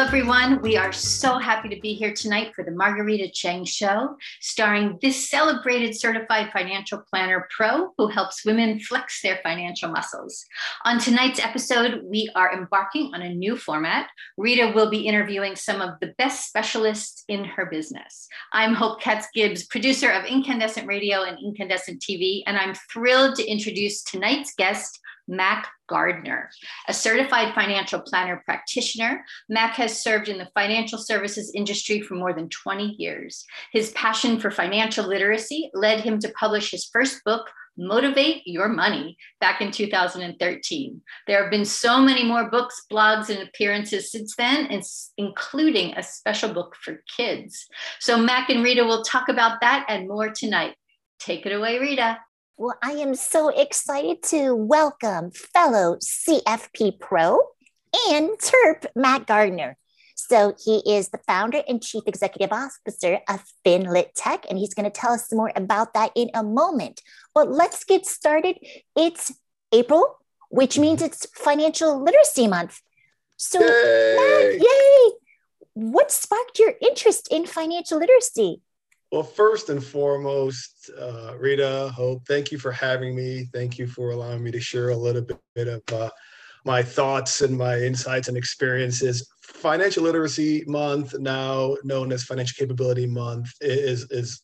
everyone. We are so happy to be here tonight for the Margarita Chang Show, starring this celebrated certified financial planner pro who helps women flex their financial muscles. On tonight's episode, we are embarking on a new format. Rita will be interviewing some of the best specialists in her business. I'm Hope Katz-Gibbs, producer of Incandescent Radio and Incandescent TV, and I'm thrilled to introduce tonight's guest, Mac Gardner, a certified financial planner practitioner. Mac has served in the financial services industry for more than 20 years. His passion for financial literacy led him to publish his first book, Motivate Your Money, back in 2013. There have been so many more books, blogs, and appearances since then, including a special book for kids. So Mac and Rita will talk about that and more tonight. Take it away, Rita. Well, I am so excited to welcome fellow CFP Pro and TERP, Mac Gardner. So he is the founder and chief executive officer of FinLit Tech, and he's going to tell us more about that in a moment. But let's get started. It's April, which means it's Financial Literacy Month. So, Yay! Mac, yay! What sparked your interest in financial literacy? Well, first and foremost, Rita, Hope, thank you for having me. Thank you for allowing me to share a little bit of my thoughts and my insights and experiences. Financial Literacy Month, now known as Financial Capability Month, is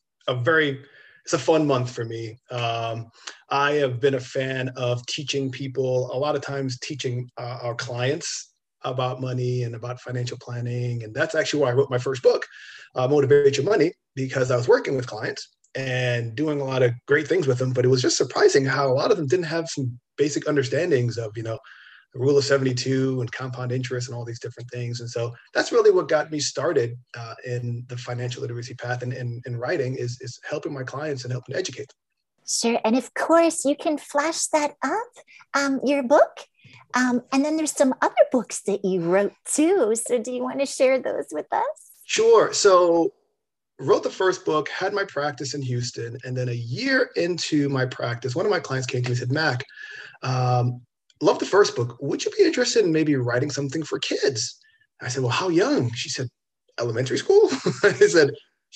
it's a fun month for me. I have been a fan of teaching people, a lot of times teaching our clients about money and about financial planning. And that's actually why I wrote my first book, Motivate Your Money, because I was working with clients and doing a lot of great things with them. But it was just surprising how a lot of them didn't have some basic understandings of, the rule of 72 and compound interest and all these different things. And so that's really what got me started in the financial literacy path and in writing is helping my clients and helping educate them. Sure. And of course, you can flash that up, your book. And then there's some other books that you wrote too. So do you want to share those with us? Sure. So wrote the first book, had my practice in Houston. And then a year into my practice, one of my clients came to me and said, Mac, love the first book. Would you be interested in maybe writing something for kids? I said, well, how young? She said, elementary school? I said,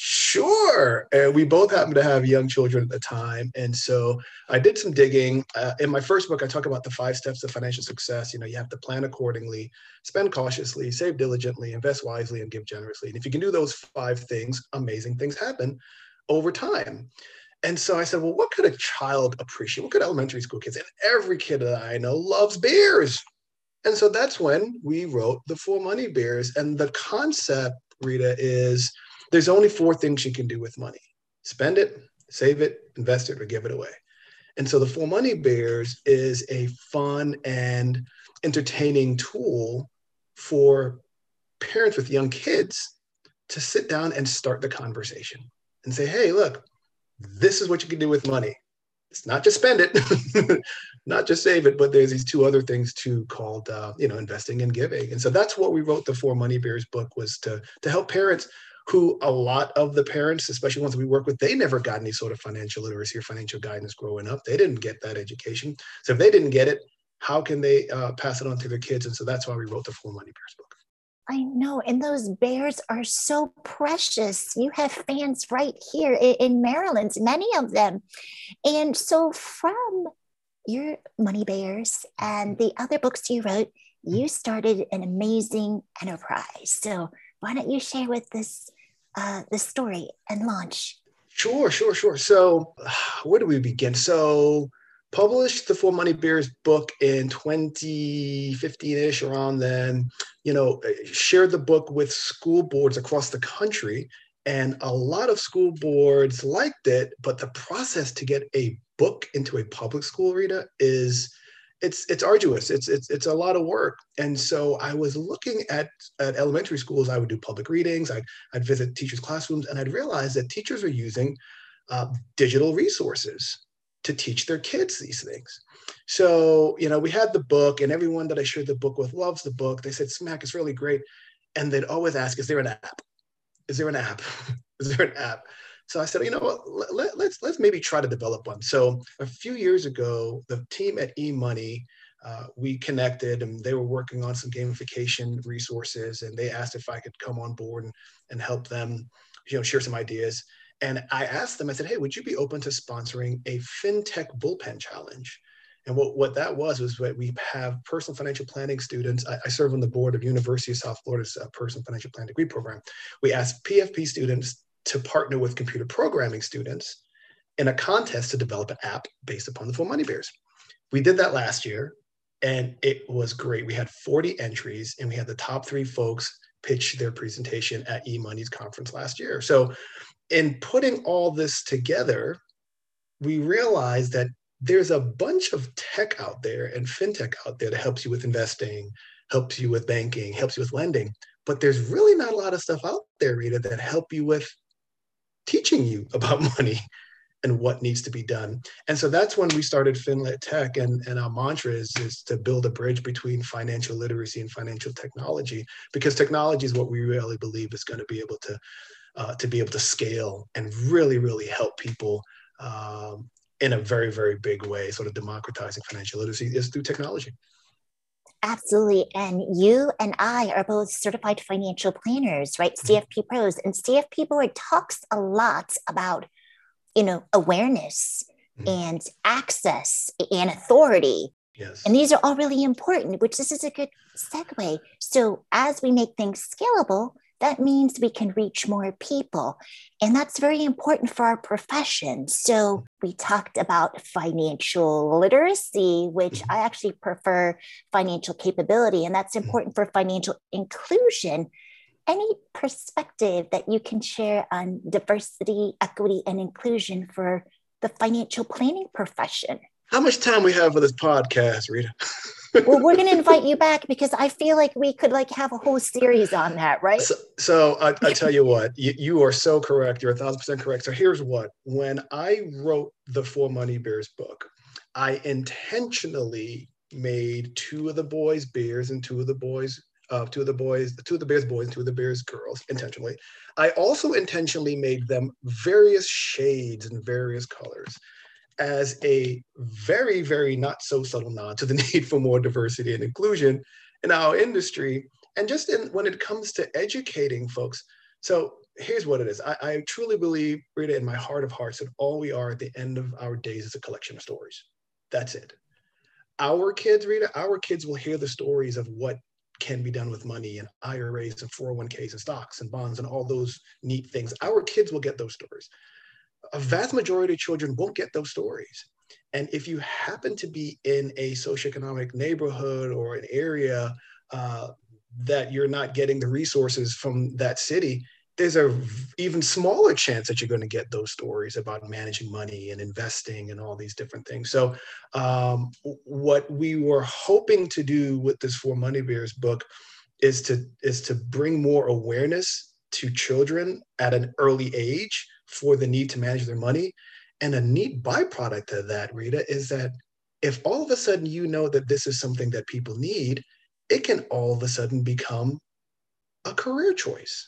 sure. And we both happened to have young children at the time. And so I did some digging. In my first book, I talk about the 5 steps of financial success. You have to plan accordingly, spend cautiously, save diligently, invest wisely, and give generously. And if you can do those 5 things, amazing things happen over time. And so I said, well, what could a child appreciate? What could elementary school kids? And every kid that I know loves beers. And so that's when we wrote the 4 Money Bears. And the concept, Rita, is there's only 4 things you can do with money: spend it, save it, invest it, or give it away. And so the 4 Money Bears is a fun and entertaining tool for parents with young kids to sit down and start the conversation and say, hey, look, this is what you can do with money. It's not just spend it, not just save it, but there's these 2 other things too called, investing and giving. And so that's what we wrote the 4 Money Bears book, was to help parents who, a lot of the parents, especially ones we work with, they never got any sort of financial literacy or financial guidance growing up. They didn't get that education. So if they didn't get it, how can they pass it on to their kids? And so that's why we wrote the 4 Money Bears book. I know. And those bears are so precious. You have fans right here in Maryland, many of them. And so from your Money Bears and the other books you wrote, you started an amazing enterprise. So why don't you share with us the story and launch? Sure. So where do we begin? So published the 4 Money Bears book in 2015-ish, around then, shared the book with school boards across the country. And a lot of school boards liked it, but the process to get a book into a public school, Rita, it's arduous. It's a lot of work. And so I was looking at elementary schools. I would do public readings. I'd visit teachers' classrooms, and I'd realize that teachers are using digital resources to teach their kids these things. So, we had the book, and everyone that I shared the book with loves the book. They said, Smack, it's really great. And they'd always ask, is there an app? Is there an app? Is there an app? So I said, you know what, let's maybe try to develop one. So a few years ago, the team at eMoney we connected, and they were working on some gamification resources, and they asked if I could come on board and help them, share some ideas. And I asked them, I said, hey, would you be open to sponsoring a FinTech Bullpen Challenge? And what that was that we have personal financial planning students. I serve on the board of University of South Florida's personal financial planning degree program. We asked PFP students to partner with computer programming students in a contest to develop an app based upon the 4 Money Bears. We did that last year, and it was great. We had 40 entries, and we had the top 3 folks pitch their presentation at eMoney's conference last year. So in putting all this together, we realized that there's a bunch of tech out there and fintech out there that helps you with investing, helps you with banking, helps you with lending. But there's really not a lot of stuff out there, Rita, that help you with teaching you about money and what needs to be done. And so that's when we started Finlit Tech. And our mantra is to build a bridge between financial literacy and financial technology, because technology is what we really believe is going to be able to scale and really, really help people in a very, very big way. Sort of democratizing financial literacy is through technology. Absolutely. And you and I are both certified financial planners, right? CFP pros. And CFP board talks a lot about, awareness and access and authority. Yes. And these are all really important, which this is a good segue. So as we make things scalable, that means we can reach more people. And that's very important for our profession. So we talked about financial literacy, which I actually prefer financial capability, and that's important for financial inclusion. Any perspective that you can share on diversity, equity, and inclusion for the financial planning profession? How much time we have for this podcast, Rita? Well, we're going to invite you back because I feel like we could have a whole series on that, right? So I tell you what, you are so correct. You're 1,000% correct. So here's what, when I wrote the 4 Money Bears book, I intentionally made 2 of the boys bears and 2 of the bears boys and 2 of the bears girls intentionally. I also intentionally made them various shades and various colors, as a very, very not so subtle nod to the need for more diversity and inclusion in our industry. And just when it comes to educating folks. So here's what it is. I truly believe, Rita, in my heart of hearts, that all we are at the end of our days is a collection of stories. That's it. Our kids, Rita, will hear the stories of what can be done with money and IRAs and 401ks and stocks and bonds and all those neat things. Our kids will get those stories. A vast majority of children won't get those stories. And if you happen to be in a socioeconomic neighborhood or an area that you're not getting the resources from that city, there's a even smaller chance that you're going to get those stories about managing money and investing and all these different things. So what we were hoping to do with this 4 Money Bears book is to bring more awareness to children at an early age for the need to manage their money. And a neat byproduct of that, Rita, is that if all of a sudden you know that this is something that people need, it can all of a sudden become a career choice.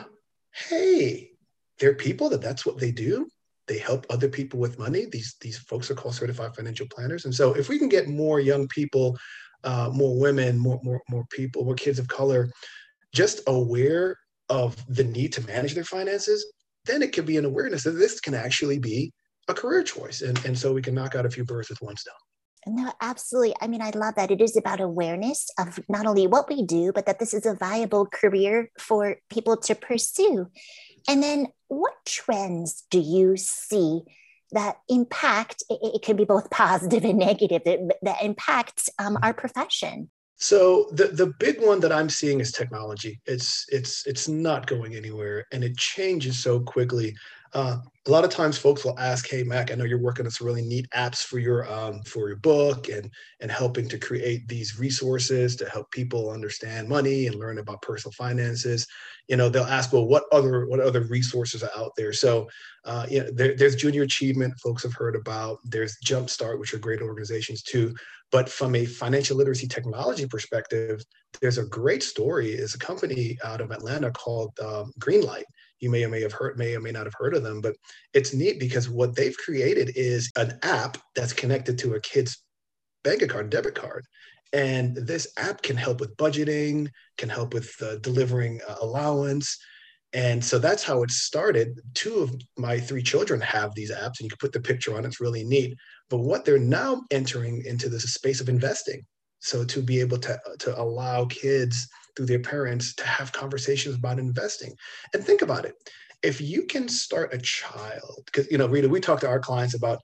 Hey, there are people that's what they do. They help other people with money. These folks are called certified financial planners. And so if we can get more young people, more women, more people, more kids of color, just aware of the need to manage their finances, then it could be an awareness that this can actually be a career choice. And so we can knock out a few birds with one stone. No, absolutely. I mean, I love that. It is about awareness of not only what we do, but that this is a viable career for people to pursue. And then what trends do you see that impact, it can be both positive and negative, that impact our profession? So the big one that I'm seeing is technology. It's not going anywhere, and it changes so quickly. A lot of times folks will ask, hey, Mac, I know you're working on some really neat apps for your book and helping to create these resources to help people understand money and learn about personal finances. They'll ask, well, what other resources are out there? So there's Junior Achievement, folks have heard about. There's Jumpstart, which are great organizations too. But from a financial literacy technology perspective, there's a great story. It's a company out of Atlanta called Greenlight. You may or may not have heard of them, but it's neat because what they've created is an app that's connected to a kid's bank account, debit card. And this app can help with budgeting, can help with delivering allowance. And so that's how it started. 2 of my 3 children have these apps, and you can put the picture on. It's really neat. But what they're now entering into this space of investing. So to be able to allow kids through their parents to have conversations about investing. And think about it. If you can start a child, because, Rita, we talk to our clients about,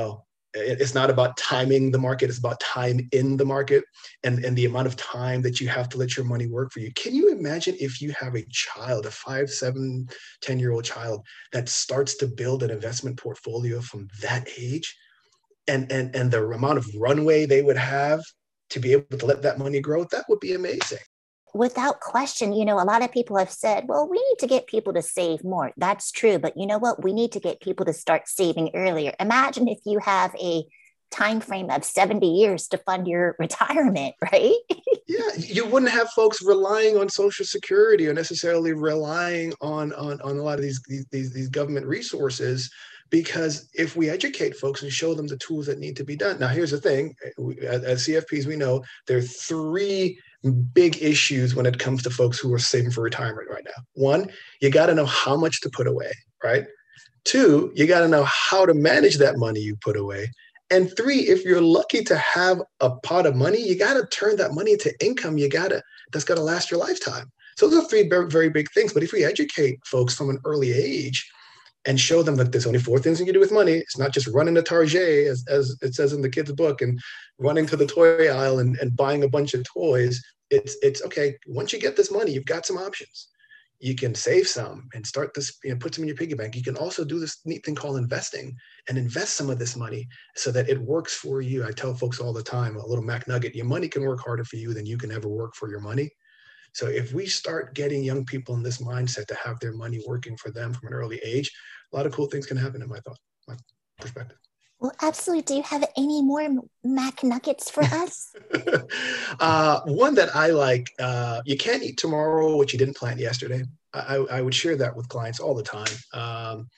it's not about timing the market, it's about time in the market and the amount of time that you have to let your money work for you. Can you imagine if you have a child, a 5, 7, 10-year-old child that starts to build an investment portfolio from that age, and the amount of runway they would have to be able to let that money grow? That would be amazing. Without question, a lot of people have said, well, we need to get people to save more. That's true. But you know what? We need to get people to start saving earlier. Imagine if you have a time frame of 70 years to fund your retirement, right? Yeah, you wouldn't have folks relying on Social Security or necessarily relying on a lot of these government resources. Because if we educate folks and show them the tools that need to be done. Now, here's the thing. As CFPs, we know there are 3 big issues when it comes to folks who are saving for retirement right now. 1, you got to know how much to put away, right? 2, you got to know how to manage that money you put away. And 3, if you're lucky to have a pot of money, you got to turn that money into income. That's got to last your lifetime. So those are 3 very, very big things. But if we educate folks from an early age and show them that there's only 4 things you can do with money. It's not just running to Target, as it says in the kids' book, and running to the toy aisle and buying a bunch of toys. It's okay. Once you get this money, you've got some options. You can save some and start this, put some in your piggy bank. You can also do this neat thing called investing and invest some of this money so that it works for you. I tell folks all the time, a little Mac nugget, your money can work harder for you than you can ever work for your money. So if we start getting young people in this mindset to have their money working for them from an early age, a lot of cool things can happen in my perspective. Well, absolutely. Do you have any more Mac nuggets for us? One that I like, you can't eat tomorrow what you didn't plant yesterday. I would share that with clients all the time.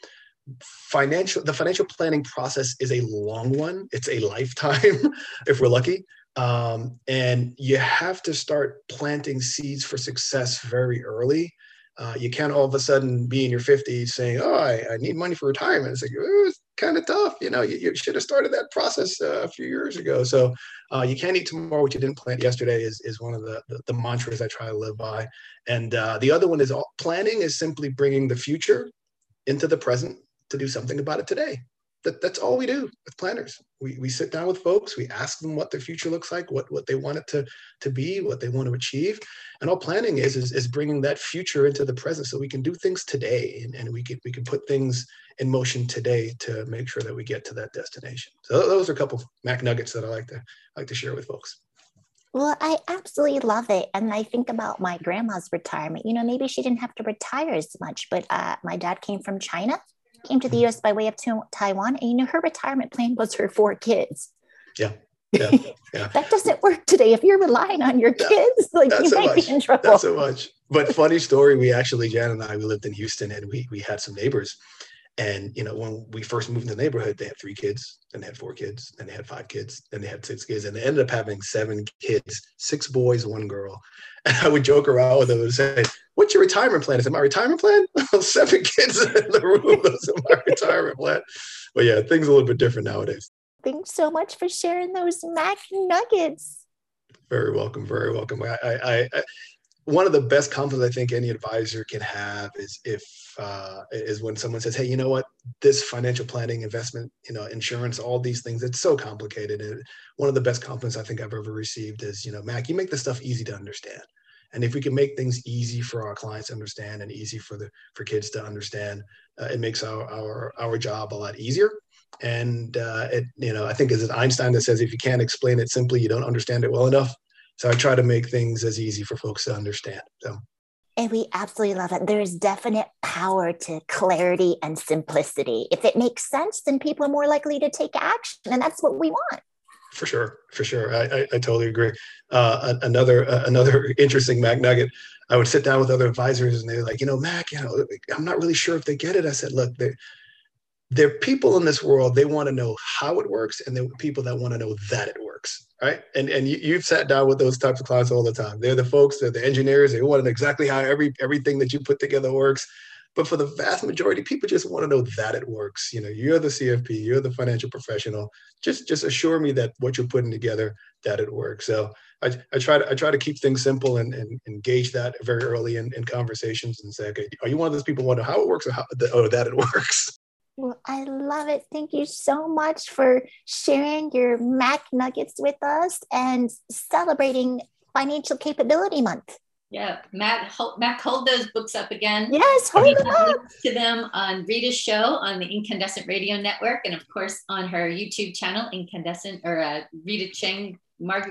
The financial planning process is a long one. It's a lifetime if we're lucky. And you have to start planting seeds for success very early. You can't all of a sudden be in your 50s saying, oh, I need money for retirement. It's like, it's kind of tough. You should have started that process a few years ago. So you can't eat tomorrow what you didn't plant yesterday is one of the mantras I try to live by. And the other one is planning is simply bringing the future into the present to do something about it today. That's all we do with planners. We sit down with folks, we ask them what their future looks like, what they want it to be, what they want to achieve. And all planning is bringing that future into the present so we can do things today and we can put things in motion today to make sure that we get to that destination. So those are a couple of Mac nuggets that I like to share with folks. Well, I absolutely love it. And I think about my grandma's retirement. Maybe she didn't have to retire as much, but my dad came from China, came to the US by way of Taiwan. And her retirement plan was her 4 kids. Yeah. That doesn't work today. If you're relying on your kids, you might be in trouble. Not so much. But funny story, Jan and I, we lived in Houston and we had some neighbors. And, when we first moved in the neighborhood, they had 3 kids, then they had 4 kids, then they had 5 kids, then they had 6 kids, and they ended up having 7 kids, 6 boys, 1 girl. And I would joke around with them and say, what's your retirement plan? I said, my retirement plan? 7 kids in the room. Those are my retirement plan. But yeah, things are a little bit different nowadays. Thanks so much for sharing those Mac nuggets. Very welcome. Very welcome. I one of the best compliments I think any advisor can have is when someone says, hey, you know what, this financial planning, investment, insurance, all these things, it's so complicated. And one of the best compliments I think I've ever received is, Mac, you make this stuff easy to understand. And if we can make things easy for our clients to understand and easy for kids to understand, it makes our job a lot easier. And I think it's Einstein that says, if you can't explain it simply, you don't understand it well enough. So I try to make things as easy for folks to understand. And we absolutely love it. There is definite power to clarity and simplicity. If it makes sense, then people are more likely to take action. And that's what we want. For sure. I totally agree. Another interesting Mac nugget. I would sit down with other advisors and they're like, Mac, I'm not really sure if they get it. I said, look, there are people in this world, they want to know how it works, and there are people that want to know that it works. works, right? And you've sat down with those types of clients all the time. They're the folks, they're the engineers, they want to know exactly how everything that you put together works. But for the vast majority, people just want to know that it works. You're the CFP, you're the financial professional. Just assure me that what you're putting together, that it works. So I try to keep things simple and engage that very early in conversations and say, okay, are you one of those people who want to know how it works or that it works? Well, I love it. Thank you so much for sharing your Mac nuggets with us and celebrating Financial Capability Month. Yeah, Mac, hold those books up again. Yes, hold them up. To them on Rita's show on the Incandescent Radio Network, and of course on her YouTube channel, Incandescent, or Rita Cheng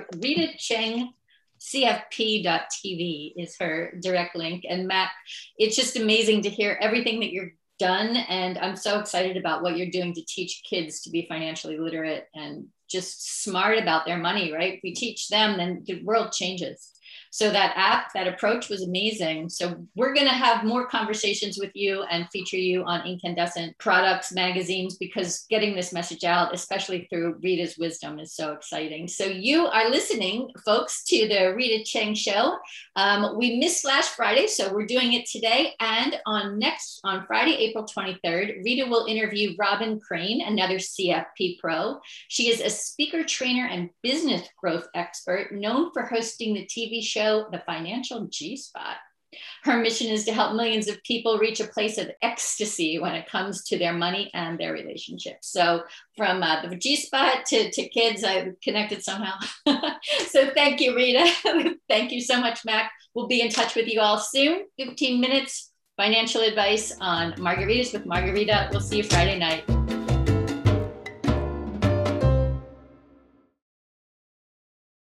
CFP.tv is her direct link. And Matt, it's just amazing to hear everything that you've done, and I'm so excited about what you're doing to teach kids to be financially literate and just smart about their money. Right? If we teach them, then the world changes. So that approach was amazing. So we're going to have more conversations with you and feature you on Incandescent products, magazines, because getting this message out, especially through Rita's wisdom, is so exciting. So you are listening, folks, to the Rita Cheng Show. We missed last Friday, so we're doing it today. And on Friday, April 23rd, Rita will interview Robin Crane, another CFP pro. She is a speaker, trainer, and business growth expert known for hosting the TV show The Financial G-Spot. Her mission is to help millions of people reach a place of ecstasy when it comes to their money and their relationships. So from the G-Spot to kids, I've connected somehow. So thank you, Rita. Thank you so much, Mac. We'll be in touch with you all soon. 15 minutes financial advice on Margaritas with Margarita. We'll see you Friday night.